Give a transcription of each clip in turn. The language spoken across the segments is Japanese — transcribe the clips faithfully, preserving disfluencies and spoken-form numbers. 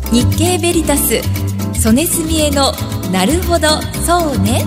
日経ベリタス曽根澄江のなるほどそうね。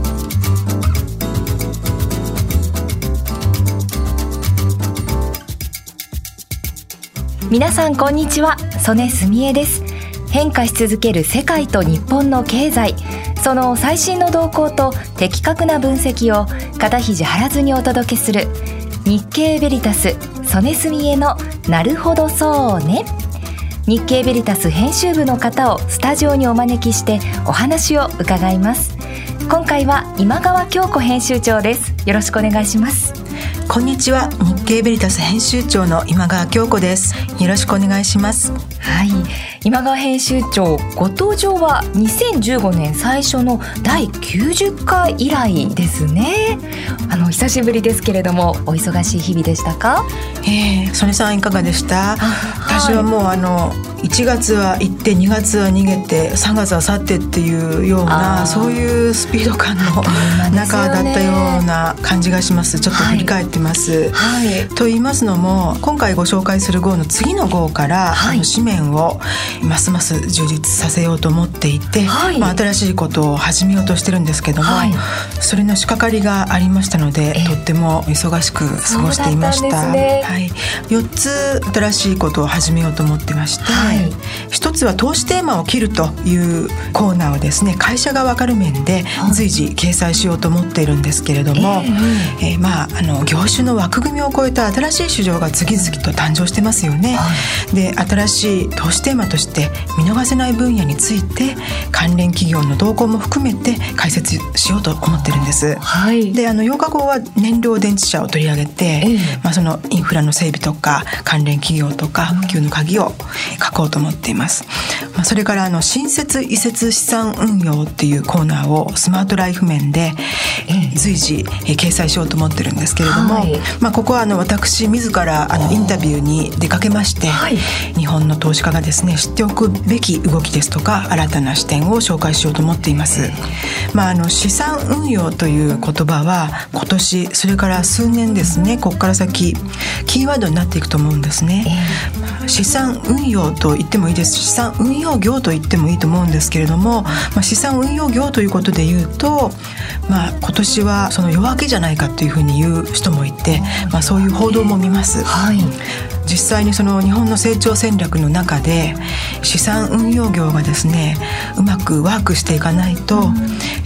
皆さんこんにちは、曽根澄江です。変化し続ける世界と日本の経済、その最新の動向と的確な分析を肩肘張らずにお届けする日経ベリタス曽根澄江のなるほどそうね。日経ベリタス編集部の方をスタジオにお招きしてお話を伺います。今回は今川京子編集長です。よろしくお願いします。 こんにちは、日経ベリタス編集長の今川京子です。よろしくお願いします。 はい、今川編集長、ご登場はにせんじゅうごねん最初のだいきゅうじゅっかい以来ですね。あの久しぶりですけれども、お忙しい日々でしたか？ えー、曽根さんいかがでした？私はもうあのいちがつは行ってにがつは逃げてさんがつは去ってっていうような、そういうスピード感の中だったような感じがします。ちょっと振り返ってます、はいはい、と言いますのも、今回ご紹介する号の次の号から、はい、あの紙面をますます充実させようと思っていて、はい、まあ、新しいことを始めようとしてるんですけども、はい、それの仕掛かりがありましたので、とっても忙しく過ごしていました。ね、はい、よっつ新しいことを始めようと思ってまして、はい、一つは投資テーマを切るというコーナーをですね、会社が分かる面で随時掲載しようと思っているんですけれども、えーえー、まああの業種の枠組みを超えた新しい市場が次々と誕生してますよね。はい、で新しい投資テーマとして見逃せない分野について関連企業の動向も含めて解説しようと思ってるんです。はい、であのようか号は燃料電池車を取り上げて、えーまあ、そのインフラの整備とか関連企業とか普及の鍵を書こうと思っています。まあ、それからあの新設移設資産運用っていうコーナーをスマートライフ面で随時掲載しようと思ってるんですけれども、はい、まあ、ここはあの私自らあのインタビューに出かけまして、はい、日本の投資家がですね知っておくべき動きですとか新たな視点を紹介しようと思っています。まあ、あの資産運用という言葉は今年それから数年ですね、ここから先キーワードになっていくと思うんですね。えー、資産運用と言ってもいいです。資産運用業と言ってもいいと思うんですけれども、まあ、資産運用業ということで言うと、まあ、今年はその夜明けじゃないかというふうに言う人もいて、まあ、そういう報道も見ます。はい、実際にその日本の成長戦略の中で資産運用業がですねうまくワークしていかないと、うん、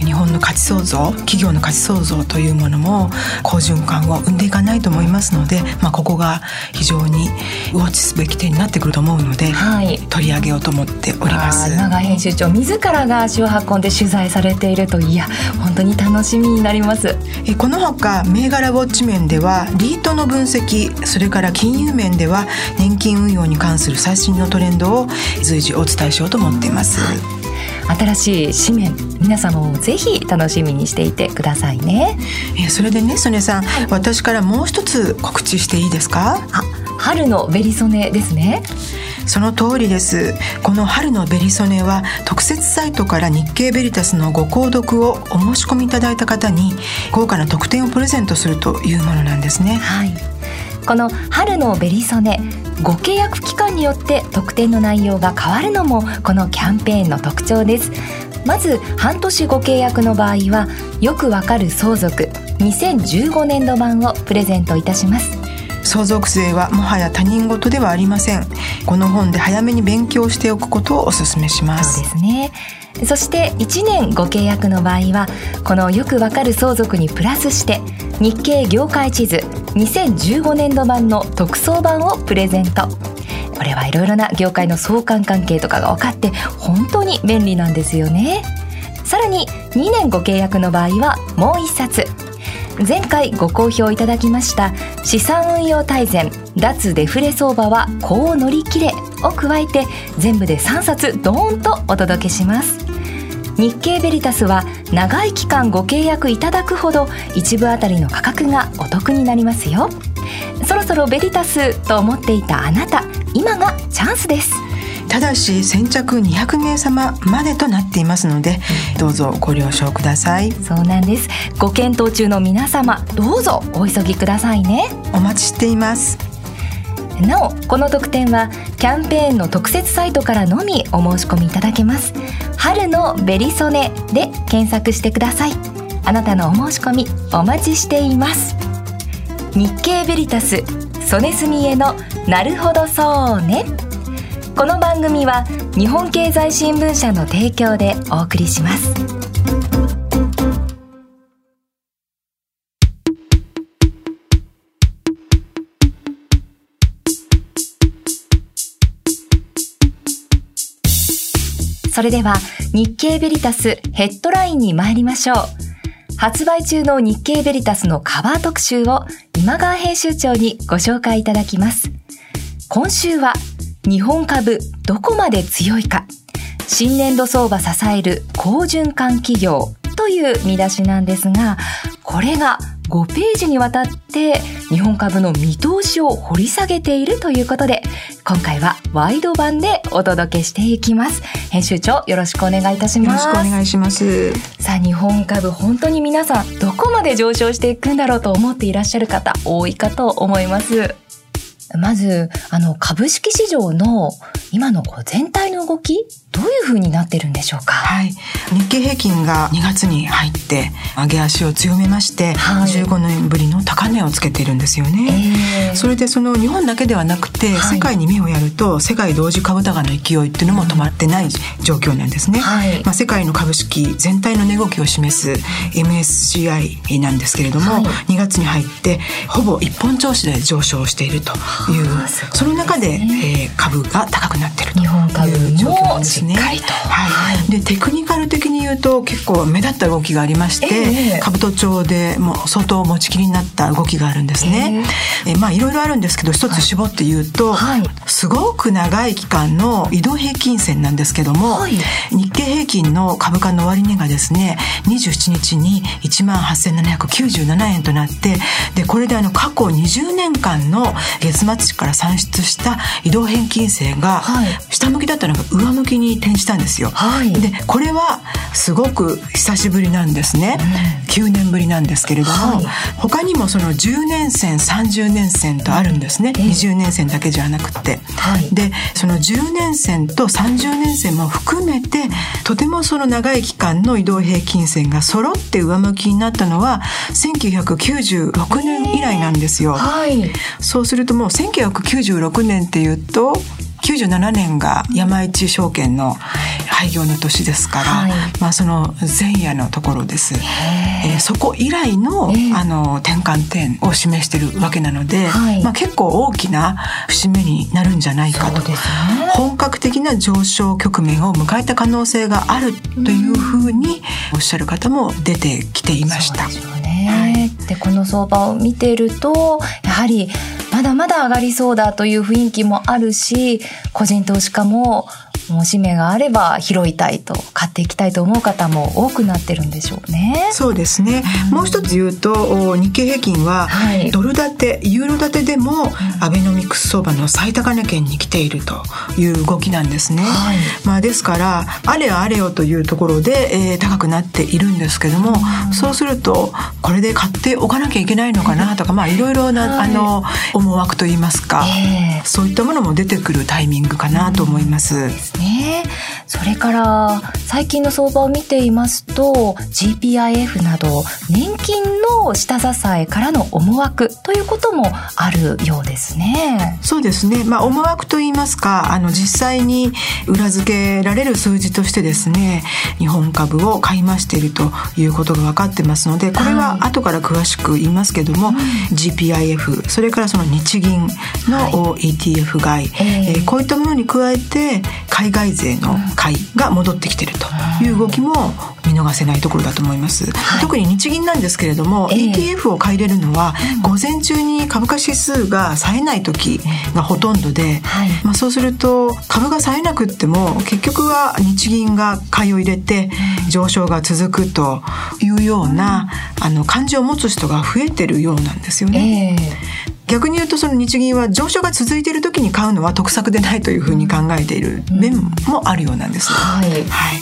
日本の価値創造、企業の価値創造というものも好循環を生んでいかないと思いますので、まあ、ここが非常にウォッチすべき点になってくると思うので、はい、取り上げようと思っております。 今川編集長自らが足を運んで取材されていると、いや本当に楽しみになります。 えこのほか銘柄ウォッチ面ではリートの分析、それから金融面では年金運用に関する最新のトレンドを随時お伝えしようと思っています。 はい、新しい紙面、皆様もぜひ楽しみにしていてくださいね。 えそれでね、曽根さん、はい、私からもう一つ告知していいですか？ あ、春のベリソネですね。 その通りです。この春のベリソネは特設サイトから日経ベリタスのご購読をお申し込みいただいた方に豪華な特典をプレゼントするというものなんですね。 はい、この春のベリソネ、ご契約期間によって特典の内容が変わるのもこのキャンペーンの特徴です。まず半年ご契約の場合はよくわかる相続にせんじゅうごねんど版をプレゼントいたします。 相続税はもはや他人事ではありません。この本で早めに勉強しておくことをお勧めします。 そうですね。そしていちねんご契約の場合はこのよくわかる相続にプラスして日経業界地図にせんじゅうごねんど版の特装版をプレゼント。これはいろいろな業界の相関関係とかが分かって本当に便利なんですよね。さらににねんご契約の場合はもういっさつ、前回ご好評いただきました資産運用大全脱デフレ相場はこう乗り切れを加えて全部でさんさつドーンとお届けします。日経ベリタスは長い期間ご契約いただくほど一部あたりの価格がお得になりますよ。そろそろベリタスと思っていたあなた、今がチャンスです。 ただし先着にひゃくめいさままでとなっていますので、どうぞご了承ください。 そうなんです。ご検討中の皆様、どうぞお急ぎくださいね。 お待ちしています。 なおこの特典はキャンペーンの特設サイトからのみお申し込みいただけます。春のベリソネで検索してください。あなたのお申し込みお待ちしています。日経ベリタスソネスミエのなるほどそうね。この番組は日本経済新聞社の提供でお送りします。それでは日経ベリタスヘッドラインに参りましょう。発売中の日経ベリタスのカバー特集を今川編集長にご紹介いただきます。今週は日本株どこまで強いか、新年度相場支える好循環企業という見出しなんですが、これがごページにわたって日本株の見通しを掘り下げているということで、今回はワイド版でお届けしていきます。編集長よろしくお願いいたします。 よろしくお願いします。 さあ日本株本当に皆さんどこまで上昇していくんだろうと思っていらっしゃる方多いかと思います。まずあの株式市場の今のこう全体の動きどういう風になってるんでしょうか。 はい、日経平均がにがつに入って上げ足を強めまして、はい、じゅうごねんぶりの高値をつけているんですよね、えー、それでその日本だけではなくて、はい、世界に目をやると世界同時株高の勢いっていうのも止まってない状況なんですね、はい、まあ、世界の株式全体の値動きを示す エムエスシーアイ なんですけれども、はい、にがつに入ってほぼ一本調子で上昇しているという、その中で、えー、株が高くなっているという状況なんですね。はい、でテクニカル的に言うと結構目立った動きがありまして、えー、株都庁でもう相当持ちきりになった動きがあるんですね、えーえー、まあいろいろあるんですけど一つ絞って言うと、はい、すごく長い期間の移動平均線なんですけども、はい、日経平均の株価の終値がですねにじゅうしちにちに いちまんはっせんななひゃくきゅうじゅうななえんとなって、でこれであの過去にじゅうねんかんの月末から算出した移動平均線が下向きだったのが上向きに転じたんですよ、はい、でこれはすごく久しぶりなんですね、うん、きゅうねんぶりなんですけれども、はい、他にもそのじゅうねんせんさんじゅうねんせんとあるんですね、えー、にじゅうねんせんだけじゃなくて、はい、でそのじゅうねんせんとさんじゅうねんせんも含めてとてもその長い期間の移動平均線が揃って上向きになったのはせんきゅうひゃくきゅうじゅうろくねん以来なんですよ、えーはい、そうするともうせんきゅうひゃくきゅうじゅうろくねんっていうときゅうじゅうななねんが山一証券の廃業の年ですから、はい、まあ、その前夜のところです、えー、そこ以来 の,、あの転換点を示しているわけなので、はい、まあ、結構大きな節目になるんじゃないかと、そうですね、本格的な上昇局面を迎えた可能性があるというふうにおっしゃる方も出てきていました。 そうですよね、はい、でこの相場を見ているとやはりまだまだ上がりそうだという雰囲気もあるし、個人投資家ももし目があれば拾いたいと買っていきたいと思う方も多くなってるんでしょうね。 そうですね、うん、もう一つ言うと日経平均はドル建て、はい、ユーロ建てでもアベノミクス相場の最高値圏に来ているという動きなんですね、はい、まあ、ですからあれよあれよというところで、えー、高くなっているんですけども、うん、そうするとこれで買っておかなきゃいけないのかなとか、まあ、いろいろな、はい、あの思惑といいますか、えー、そういったものも出てくるタイミングかなと思います、うんね、それから最近の相場を見ていますと ジーピーアイエフ など年金の下支えからの思惑ということもあるようですね。 そうですね、まあ、思惑といいますか、あの実際に裏付けられる数字としてですね、日本株を買い増しているということが分かってますので、これは後から詳しく言いますけども、はい、ジーピーアイエフ それからその日銀の イーティーエフ 買い、はい、えー、こういったものに加えて海外税の買いが戻ってきているという動きも見逃せないところだと思います、はい、特に日銀なんですけれども、えー、イーティーエフ を買い入れるのは午前中に株価指数が冴えない時がほとんどで、はい、まあ、そうすると株が冴えなくっても結局は日銀が買いを入れて上昇が続くというようなあの感じを持つ人が増えてるようなんですよね、えー逆に言うとその日銀は上昇が続いている時に買うのは得策でないというふうに考えている面もあるようなんです、はいはい、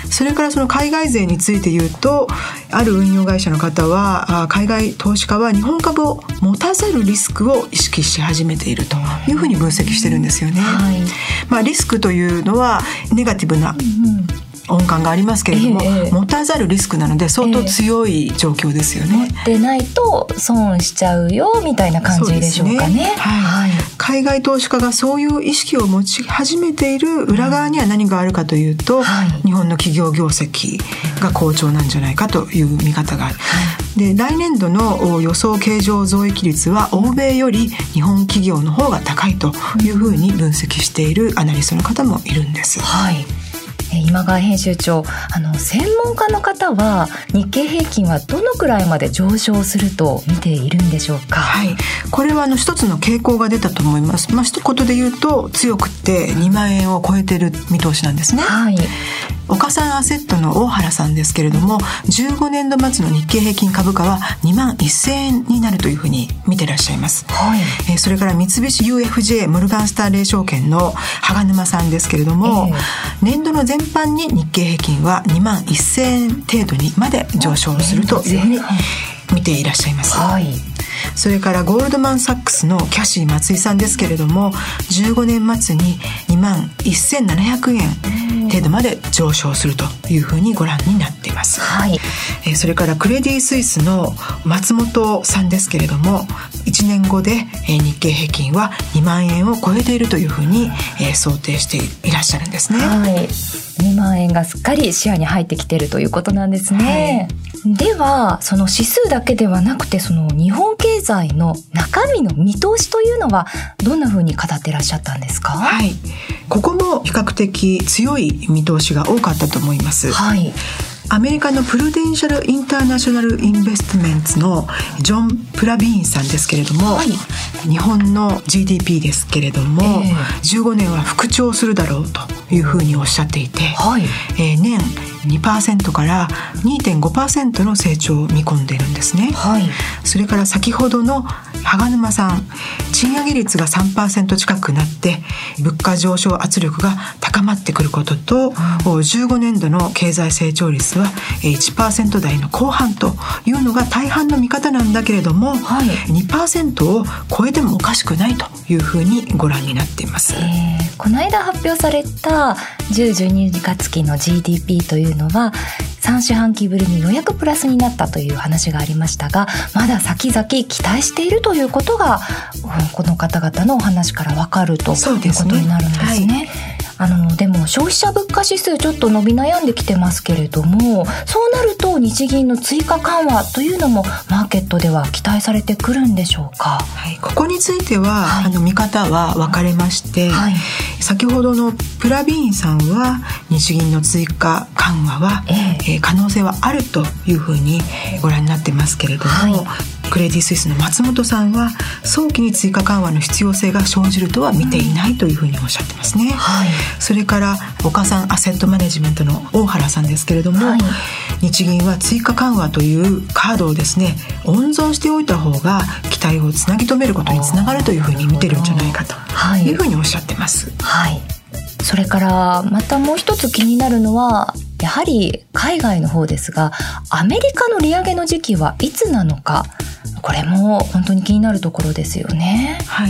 それからその海外勢について言うと、ある運用会社の方は海外投資家は日本株を持たざるリスクを意識し始めているというふうに分析してるんですよね、はい。まあ、リスクというのはネガティブな、うんうん音感がありますけれども、えー、持たざるリスクなので相当強い状況ですよね、 えー、持ってないと損しちゃうよみたいな感じでしょうかね、ねはいはい、海外投資家がそういう意識を持ち始めている裏側には何があるかというと、はい、日本の企業業績が好調なんじゃないかという見方がある、はい、で来年度の予想経常増益率は欧米より日本企業の方が高いというふうに分析しているアナリストの方もいるんです、 はい。今川編集長、あの専門家の方は日経平均はどのくらいまで上昇すると見ているんでしょうか。 はい、これはあの一つの傾向が出たと思います。まあ、一言で言うと強くてにまんえんを超えている見通しなんですね、はい。岡さんアセットの大原さんですけれども、じゅうごねんど末の日経平均株価はにまんせんえんになるというふうに見てらっしゃいます、はい。えー、それから三菱 ユーエフジェー モルガンスターレー証券の羽沼さんですけれども、えー、年度の全般に日経平均はにまんせんえん程度にまで上昇するというふうに見ていらっしゃいます、はい。それからゴールドマンサックスのキャシー松井さんですけれども、じゅうごねん末ににまんせんななひゃくえん程度まで上昇するというふうにご覧になっています、はい。えー、それからクレディ・スイスの松本さんですけれども、いちねんごで、えー、日経平均はにまんえんを超えているというふうに、えー、想定していらっしゃるんですね、 はい。にまんえんがすっかり視野に入ってきているということなんですね、はい。ではその指数だけではなくて、その日本経済の中身の見通しというのはどんなふうに語ってらっしゃったんですか。 はい、ここも比較的強い見通しが多かったと思います、はい。アメリカのプルデンシャル・インターナショナル・インベストメンツのジョン・プラビーンさんですけれども、はい、日本の ジーディーピー ですけれども、えー、じゅうごねんは復調するだろうというふうにおっしゃっていて、はい。えー、年 にパーセント から にてんごパーセント の成長を見込んでいるんですね、はい。それから先ほどの羽沼さん、賃上げ率が さんパーセント 近くなって物価上昇圧力が高まってくることと、うん、じゅうごねんどの経済成長率はいちパーセント 台の後半というのが大半の見方なんだけれども、はい、にパーセント を超えてもおかしくないというふうにご覧になっています、 えー、この間発表されたじゅう、じゅうにがつ期の ジーディーピー というのはさん四半期ぶりにようやくプラスになったという話がありましたが、まだ先々期待しているということがこの方々のお話から分かるということになるんですね。あのでも消費者物価指数ちょっと伸び悩んできてますけれども、そうなると日銀の追加緩和というのもマーケットでは期待されてくるんでしょうか。 はい、ここについては、はい、あの見方は分かれまして、はい、先ほどのプラビーンさんは日銀の追加緩和は、えーえー、可能性はあるというふうにご覧になってますけれども、はい、クレディ・スイスの松本さんは早期に追加緩和の必要性が生じるとは見ていないというふうにおっしゃってますね、はい。それから岡さんアセットマネジメントの大原さんですけれども、はい、日銀は追加緩和というカードをですね温存しておいた方が期待をつなぎ止めることにつながるというふうに見てるんじゃないかというふうにおっしゃってます、 はい。それからまたもう一つ気になるのはやはり海外の方ですが、アメリカの利上げの時期はいつなのか、これも本当に気になるところですよね。 はい、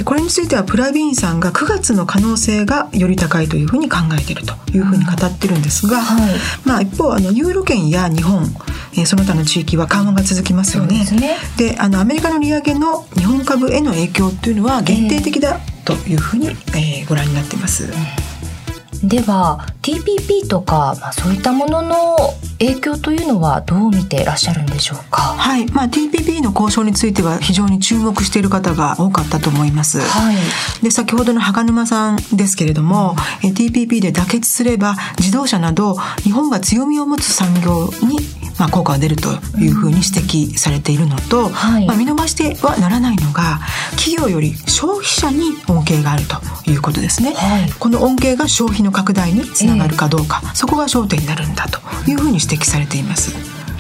これについてはプラビーンさんがくがつの可能性がより高いというふうに考えているというふうに語ってるんですが、うんはい。まあ、一方あのユーロ圏や日本、えー、その他の地域は緩和が続きますよね。そうですね。で、あのアメリカの利上げの日本株への影響というのは限定的だというふうに、えーえー、ご覧になっています、うん。 では ティーピーピー とか、まあ、そういったものの影響というのはどう見ていらっしゃるんでしょうか。 はい、まあ、ティーピーピー の交渉については非常に注目している方が多かったと思います、はい。で先ほどの羽沼さんですけれども、うん、ティーピーピー で妥結すれば自動車など日本が強みを持つ産業にまあ、効果が出るというふうに指摘されているのと、うんはい。まあ、見逃してはならないのが企業より消費者に恩恵があるということですね、はい。この恩恵が消費の拡大につながるかどうか、えー、そこが焦点になるんだというふうに指摘されています。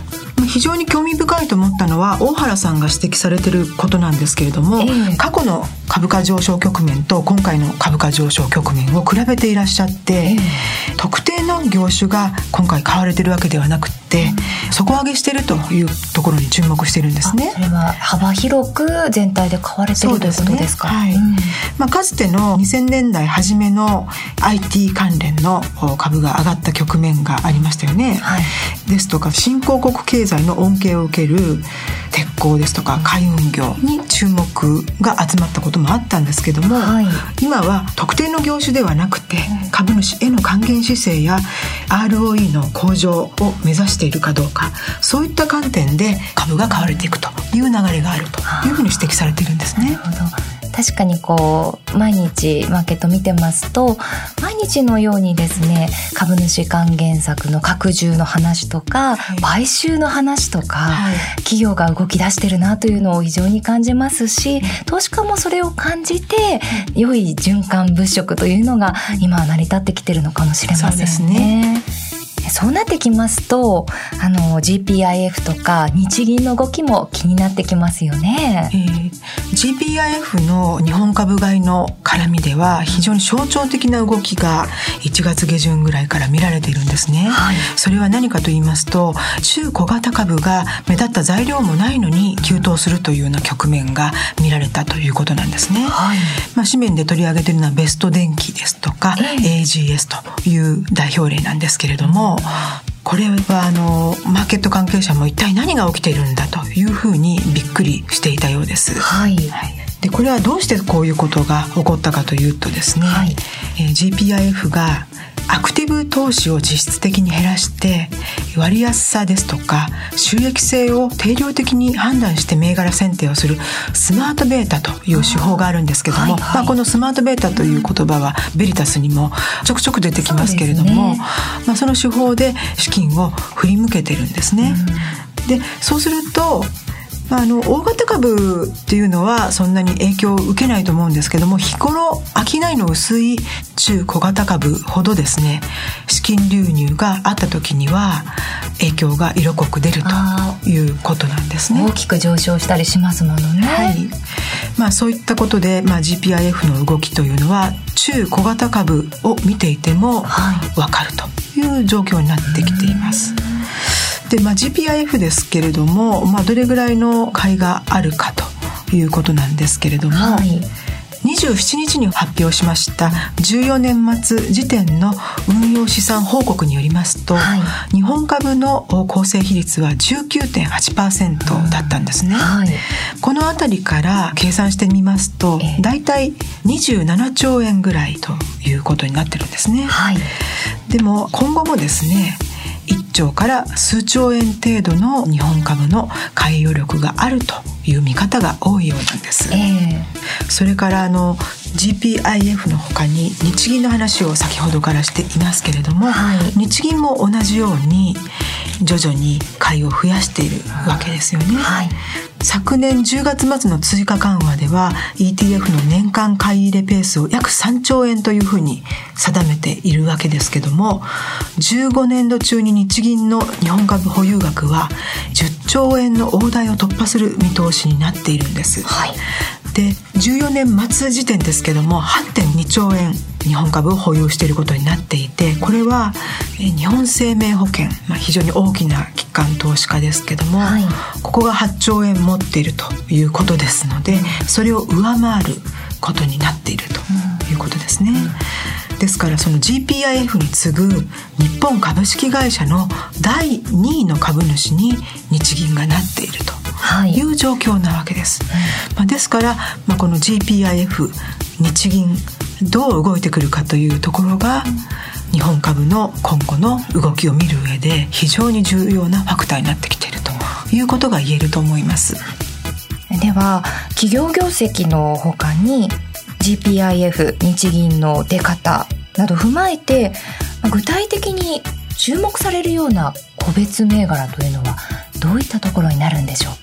非常に興味深いと思ったのは大原さんが指摘されていることなんですけれども、えー、過去の株価上昇局面と今回の株価上昇局面を比べていらっしゃって、えー、特定の業種が今回買われているわけではなくて、うん、底上げしているというところに注目しているんですね。 それは幅広く全体で買われているということですか。 はい、うん、まあ、かつてのにせんねんだい初めの アイティー 関連の株が上がった局面がありましたよね、はい、ですとか新興国経済の恩恵を受ける鉄鋼ですとか海運業に注目が集まったこともあったんですけども、はい、今は特定の業種ではなくて株主への還元姿勢や アールオーイー の向上を目指しているかどうか、そういった観点で株が買われていくという流れがあるというふうに指摘されているんですね。 なるほど。確かにこう毎日マーケット見てますと、毎日のようにですね、株主還元策の拡充の話とか、はい、買収の話とか、はい、企業が動き出してるなというのを非常に感じますし、投資家もそれを感じて良い循環物色というのが今は成り立ってきてるのかもしれませんね。そうですね。そうなってきますと、あの ジーピーアイエフ とか日銀の動きも気になってきますよね。 えー、ジーピーアイエフ の日本株買いの絡みでは非常に象徴的な動きがいちがつげじゅんぐらいから見られているんですね、はい、それは何かと言いますと、中小型株が目立った材料もないのに急騰するというような局面が見られたということなんですね、はい、まあ、紙面で取り上げているのはベスト電機ですとか、えー、エージーエス という代表例なんですけれども、これはあのマーケット関係者も一体何が起きているんだというふうにびっくりしていたようです、はいはい、でこれはどうしてこういうことが起こったかというとですね、はい、えー、ジーピーアイエフ がアクティブ投資を実質的に減らして割安さですとか収益性を定量的に判断して銘柄選定をするスマートベータという手法があるんですけども、はいはい、まあ、このスマートベータという言葉はベリタスにもちょくちょく出てきますけれども、 そうですね、まあ、その手法で資金を振り向けてるんですね、うん、でそうするとあの大型株っていうのはそんなに影響を受けないと思うんですけども、日頃商いの薄い中小型株ほどですね、資金流入があった時には影響が色濃く出るということなんですね。 大きく上昇したりしますものね、 はい、まあ、そういったことで、まあ、ジーピーアイエフ の動きというのは中小型株を見ていても分かるという状況になってきています。で、まあ、ジーピーアイエフ ですけれども、まあ、どれぐらいの買いがあるかということなんですけれども、はい、にじゅうしちにちに発表しましたじゅうよねん末時点の運用資産報告によりますと、はい、日本株の構成比率は じゅうきゅうてんはちパーセント だったんですね、はい、このあたりから計算してみますと、えー、だいたいにじゅうななちょうえんぐらいということになってるんですね、はい、でも今後もですね、いっちょうから数兆円程度の日本株の買い余力があるという見方が多いようなんです、えー、それからあの ジーピーアイエフ の他に日銀の話を先ほどからしていますけれども、はい、日銀も同じように徐々に買いを増やしているわけですよね、はい、昨年じゅうがつ末の追加緩和では イーティーエフ の年間買い入れペースを約さんちょうえんというふうに定めているわけですけども、じゅうごねんど中に日銀の日本株保有額はじゅっちょうえんの大台を突破する見通しになっているんです、はい、でじゅうよねん末時点ですけども はちてんにちょうえん日本株を保有していることになっていて、これは日本生命保険、まあ、非常に大きな機関投資家ですけども、はい、ここがはちちょうえん持っているということですので、それを上回ることになっているということですね、うん、ですからその ジーピーアイエフ に次ぐ日本株式会社のだいにいの株主に日銀がなっているという状況なわけです、はい、まあ、ですから、まあ、この ジーピーアイエフ 日銀どう動いてくるかというところが日本株の今後の動きを見る上で非常に重要なファクターになってきているということが言えると思います。 では企業業績の他に ジーピーアイエフ 日銀の出方など踏まえて具体的に注目されるような個別銘柄というのはどういったところになるんでしょうか。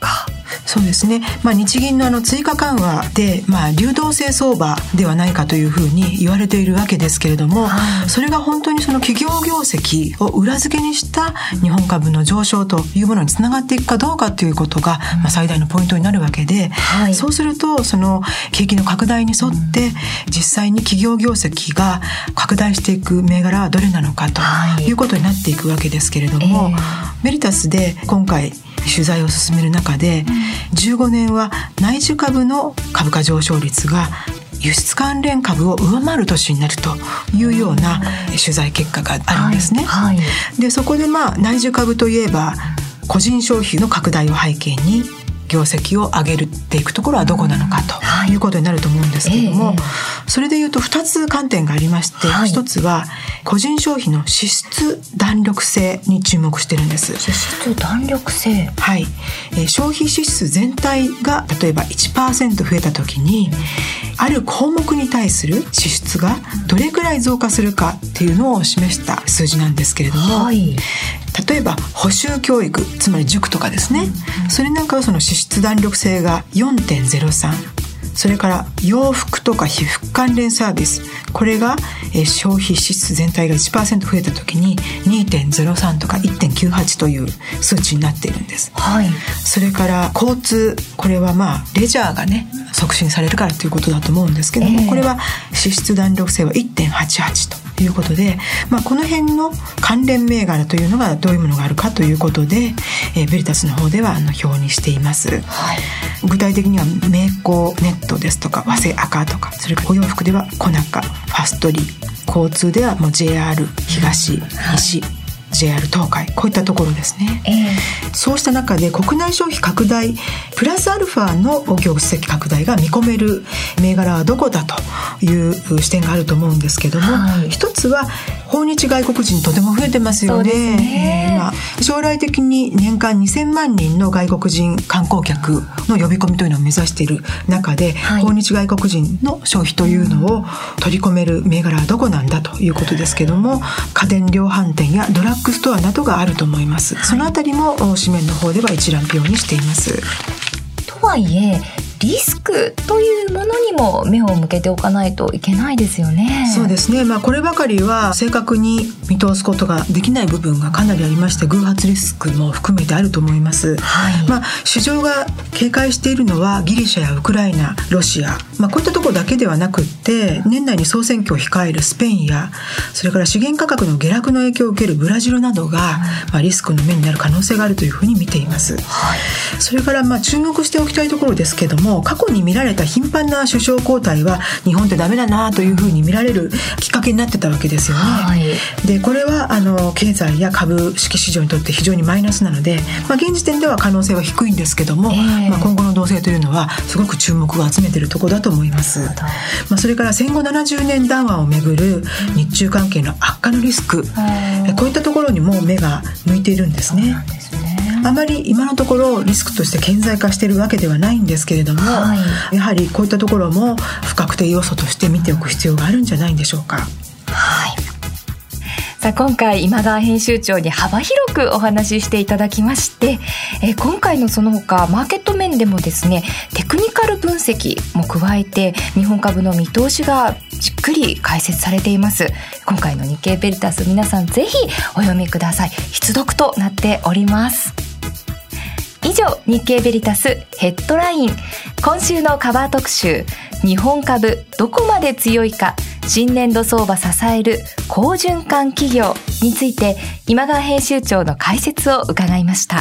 そうですね、まあ、日銀のあの追加緩和で、まあ、流動性相場ではないかというふうに言われているわけですけれども、はい、それが本当にその企業業績を裏付けにした日本株の上昇というものにつながっていくかどうかということが、まあ、最大のポイントになるわけで、はい、そうするとその景気の拡大に沿って実際に企業業績が拡大していく銘柄はどれなのかということになっていくわけですけれども、えー、メリタスで今回取材を進める中で、じゅうごねんは内需株の株価上昇率が輸出関連株を上回る年になるというような取材結果があるんですね、はいはい、でそこでまあ内需株といえば個人消費の拡大を背景に業績を上げていくところはどこなのかということになると思うんですけども、はいえー、それでいうとふたつ観点がありまして、はい、ひとつは個人消費の支出弾力性に注目してるんです。 支出弾力性、 はい、えー、消費支出全体が例えば いちパーセント 増えた時にある項目に対する支出がどれくらい増加するかっていうのを示した数字なんですけれども、はい、例えば補習教育、つまり塾とかですね、うん、それなんかはその支出弾力性が よんてんゼロさん、それから洋服とか被服関連サービス、これが消費支出全体が いちパーセント 増えた時に にてんゼロさん とか いってんきゅうはち という数値になっているんです、はい、それから交通、これはまあレジャーがね促進されるからということだと思うんですけども、えー、これは支出弾力性は いってんはちはち ということで、まあ、この辺の関連銘柄というのがどういうものがあるかということで、えー、ベリタスの方ではあの表にしています、はい、具体的にはメーコーネットですとか和製赤とか、それからお洋服ではコナカ、ファストリー、交通ではもう ジェイアール 東、西、はい、ジェイアール 東海、こういったところですね、えー、そうした中で国内消費拡大プラスアルファの業績拡大が見込める銘柄はどこだという視点があると思うんですけども、はい、一つは訪日外国人とても増えてますよね。そうですね、まあ、将来的に年間にせんまんにんの外国人観光客の呼び込みというのを目指している中で、はい、訪日外国人の消費というのを取り込める銘柄はどこなんだということですけども、家電量販店やドラッグストアなどがあると思います、はい、そのあたりも紙面の方では一覧表にしています。 とはいえリスクというものにも目を向けておかないといけないですよね。 そうですね、まあ、こればかりは正確に見通すことができない部分がかなりありまして、偶発リスクも含めてあると思います、はい、まあ、市場が警戒しているのはギリシャやウクライナ、ロシア、まあ、こういったところだけではなくって年内に総選挙を控えるスペインや、それから資源価格の下落の影響を受けるブラジルなどが、まあ、リスクの目になる可能性があるというふうに見ています、はい、それからまあ注目しておきたいところですけども、過去に見られた頻繁な首相交代は日本ってダメだなというふうに見られるきっかけになってたわけですよね、はい、でこれはあの経済や株式市場にとって非常にマイナスなので、まあ、現時点では可能性は低いんですけども、えーまあ、今後の動静というのはすごく注目を集めているところだと思います、まあ、それから戦後ななじゅうねん談話をめぐる日中関係の悪化のリスク、こういったところにも目が向いているんですね。あまり今のところリスクとして顕在化しているわけではないんですけれども、はい、やはりこういったところも不確定要素として見ておく必要があるんじゃないんでしょうか。 はい、さあ今回今川編集長に幅広くお話ししていただきまして、えー、今回のその他マーケット面でもですね、テクニカル分析も加えて日本株の見通しがじっくり解説されています。今回の日経ベリタス、皆さんぜひお読みください。必読となっております。以上、日経ベリタスヘッドライン、今週のカバー特集、日本株どこまで強いか、新年度相場支える好循環企業について今川編集長の解説を伺いました。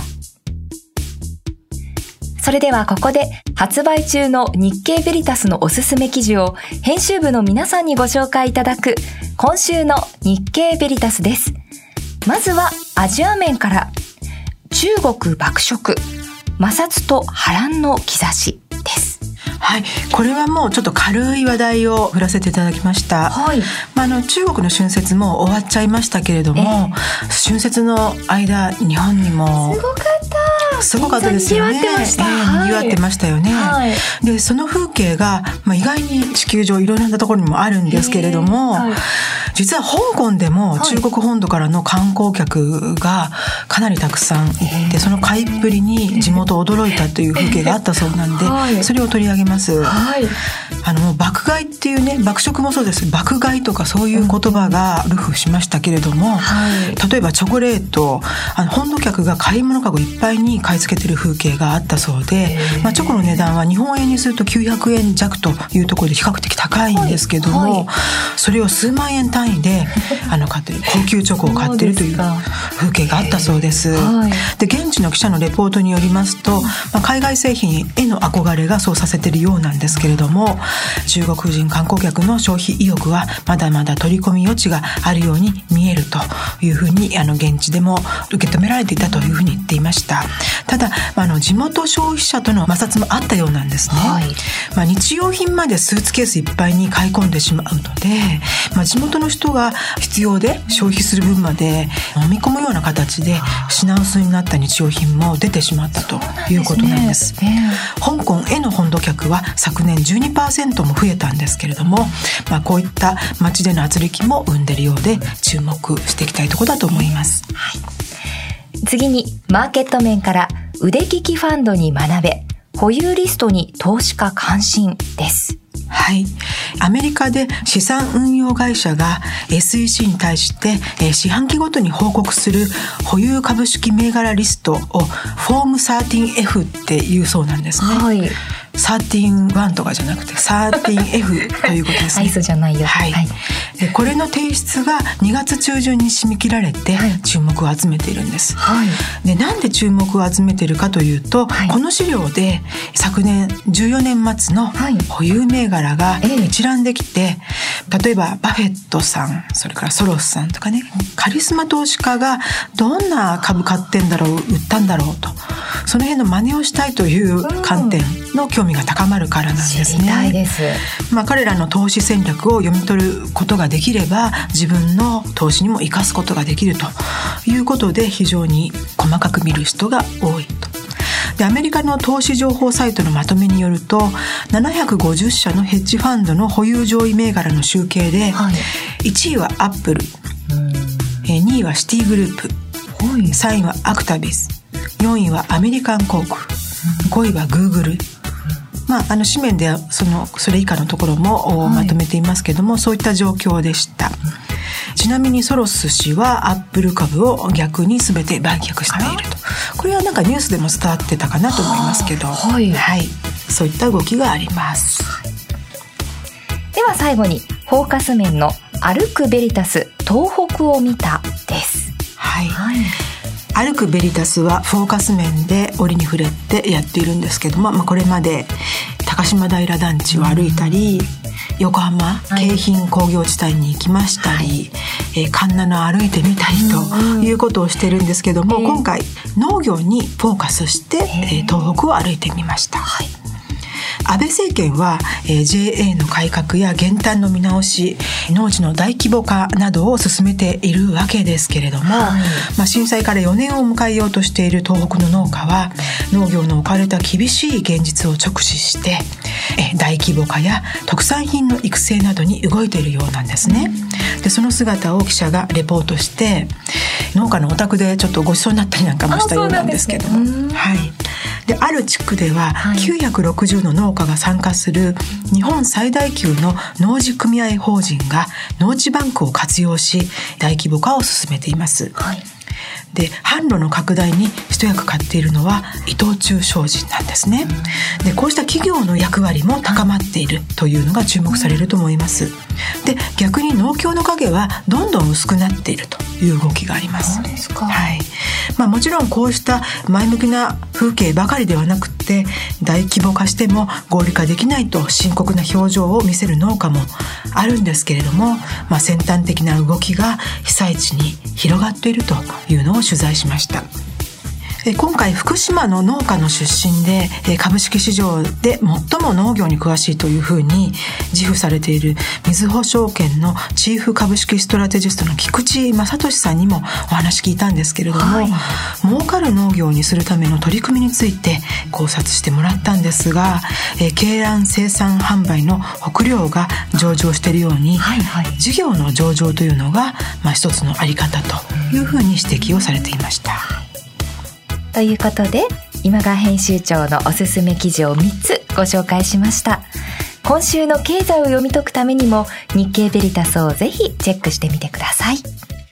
それではここで発売中の日経ベリタスのおすすめ記事を編集部の皆さんにご紹介いただく今週の日経ベリタスです。まずはアジア面から、中国爆食、摩擦と波乱の兆しです。 はい、これはもうちょっと軽い話題を振らせていただきました、はい、まあ、あの中国の春節も終わっちゃいましたけれども、えー、春節の間日本にもすごかったすごかったですよね。 賑わってました、 えー、賑わってましたよね、 はい、 でその風景が、まあ、意外に地球上いろいろなところにもあるんですけれども、はい、実は香港でも中国本土からの観光客がかなりたくさんいて、その買いっぷりに地元驚いたという風景があったそうなんで、はい、それを取り上げます、はい、あの爆買いっていうね、爆食もそうです、爆買いとかそういう言葉が流布しましたけれども、はい、例えばチョコレート、あの本土客が買い物かごいっぱいに買い付けてる風景があったそうで、まあ、チョコの値段は日本円にするときゅうひゃくえん弱というところで比較的高いんですけども、はいはい、それを数万円単位であの買ってる高級チョコを買ってるという風景があったそうです。はい、で現地の記者のレポートによりますと、まあ、海外製品への憧れがそうさせているようなんですけれども、中国人観光客の消費意欲はまだまだ取り込み余地があるように見えるというふうにあの現地でも受け止められていたというふうに言っていました。ただ、まあ、あの地元消費者との摩擦もあったようなんですね。はい、まあ、日用品までスーツケースいっぱいに買い込んでしまうので、まあ、地元の人が必要で消費する分まで飲み込むような形で品薄になった日用品も出てしまったということなんです。香港への本土客は昨年 じゅうにパーセント も増えたんですけれども、まあ、こういった街での圧力も生んでいるようで注目していきたいところだと思います。はい、 次にマーケット面から腕利きファンドに学べ、保有リストに投資家関心です。 はい、アメリカで資産運用会社が エスイーシー に対して四半期ごとに報告する保有株式銘柄リストをフォーム じゅうさんエフ っていうそうなんですね。はい、じゅうさんワンとかじゃなくて じゅうさんエフ ということですね。 アイスじゃないよ。 はいはい、でこれの提出がにがつ中旬に締め切られて注目を集めているんです。はい、でなんで注目を集めているかというと、はい、この資料で昨年じゅうよねん末の保有銘柄が一覧できて、例えばバフェットさん、それからソロスさんとかね、カリスマ投資家がどんな株買ってんだろう、売ったんだろうと、その辺の真似をしたいという観点の興味が高まるからなんですね。 知りたいです。 まあ、彼らの投資戦略を読み取ることができれば自分の投資にも生かすことができるということで、非常に細かく見る人が多いと。でアメリカの投資情報サイトのまとめによると、ななひゃくごじゅっしゃのヘッジファンドの保有上位銘柄の集計で、はい、いちいはアップル、にいはシティグループ、はい、さんいはアクタビス、よんいはアメリカン航空、ごいはグーグル、まあ、あの紙面ではそのそれ以下のところもまとめていますけども、はい、そういった状況でした。ちなみにソロス氏はアップル株を逆に全て売却していると。これはなんかニュースでも伝わってたかなと思いますけど、はいはい、そういった動きがあります。 では最後にフォーカス面の歩くベリタス東北を見たです。 はい、はい、歩くベリタスはフォーカス面で折に触れてやっているんですけども、まあ、これまで高島平団地を歩いたり、うん、横浜京浜工業地帯に行きましたり、はい、えー、環七を歩いてみたりということをしてるんですけども、うん、今回農業にフォーカスして、えー、東北を歩いてみました。はい、安倍政権は、えー、ジェーエー の改革や減反の見直し、農地の大規模化などを進めているわけですけれども、はい、まあ、震災からよねんを迎えようとしている東北の農家は農業の置かれた厳しい現実を直視して、えー、大規模化や特産品の育成などに動いているようなんですね。でその姿を記者がレポートして、農家のお宅でちょっとごちそうになったりなんかもしたようなんですけども、ね、はい、である地区ではきゅうひゃくろくじゅうの農家が参加する日本最大級の農事組合法人が農地バンクを活用し大規模化を進めています。はい、で販路の拡大に一役買っているのは伊藤忠商事なんですね。でこうした企業の役割も高まっているというのが注目されると思います。で逆に農協の影はどんどん薄くなっているという動きがあります。 そうですか。 はい、まあ、もちろんこうした前向きな風景ばかりではなくて、大規模化しても合理化できないと深刻な表情を見せる農家もあるんですけれども、まあ、先端的な動きが被災地に広がっているというのを取材しました。 今回福島の農家の出身で株式市場で最も農業に詳しいというふうに自負されているみずほ証券のチーフ株式ストラテジストの菊池正俊さんにもお話聞いたんですけれども、はい、儲かる農業にするための取り組みについて考察してもらったんですが、鶏卵生産販売の北陵が上場しているように、はいはい、事業の上場というのが、まあ、一つのあり方というふうに指摘をされていました。 ということで今川編集長のおすすめ記事をみっつご紹介しました。今週の経済を読み解くためにも日経ベリタスをぜひチェックしてみてください。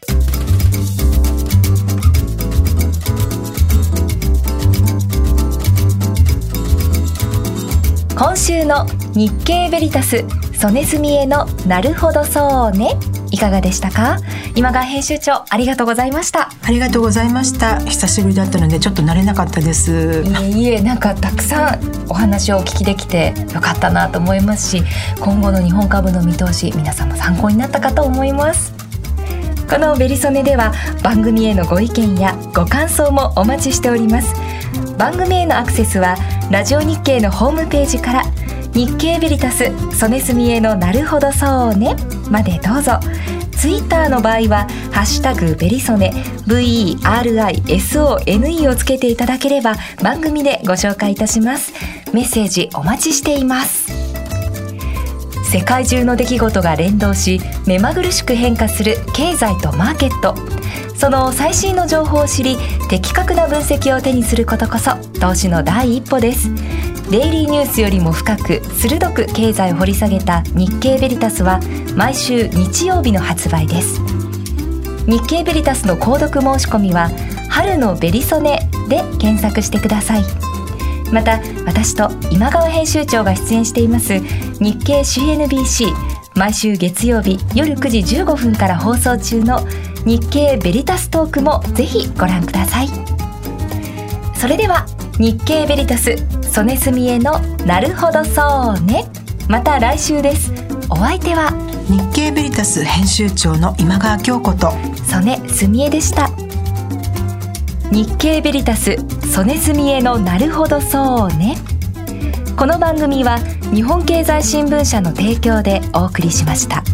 今週の日経ベリタス曽根澄江のなるほどそうね、いかがでしたか？今川編集長、ありがとうございました。 ありがとうございました。久しぶりだったのでちょっと慣れなかったです。 いえいえ、なんかたくさんお話をお聞きできてよかったなと思いますし、今後の日本株の見通し、皆さんも参考になったかと思います。このベリソネでは番組へのご意見やご感想もお待ちしております。番組へのアクセスはラジオ日経のホームページから日経ベリタス曽根澄江のなるほどそうねまでどうぞ。ツイッターの場合はハッシュタグベリソネ ブイイーアールアイエスオーエヌイー をつけていただければ番組でご紹介いたします。メッセージお待ちしています。世界中の出来事が連動し目まぐるしく変化する経済とマーケット、その最新の情報を知り的確な分析を手にすることこそ投資の第一歩です。デイリーニュースよりも深く鋭く経済を掘り下げた日経ベリタスは毎週日曜日の発売です。日経ベリタスの購読申し込みは春のベリソネで検索してください。また私と今川編集長が出演しています日経 シーエヌビーシー 毎週月曜日夜くじじゅうごふんから放送中の日経ベリタストークもぜひご覧ください。それでは日経ベリタス曽根澄江のなるほどそうね、また来週です。お相手は日経ベリタス編集長の今川京子と曽根澄江でした。日経ベリタス曽根澄江のなるほどそうね。この番組は日本経済新聞社の提供でお送りしました。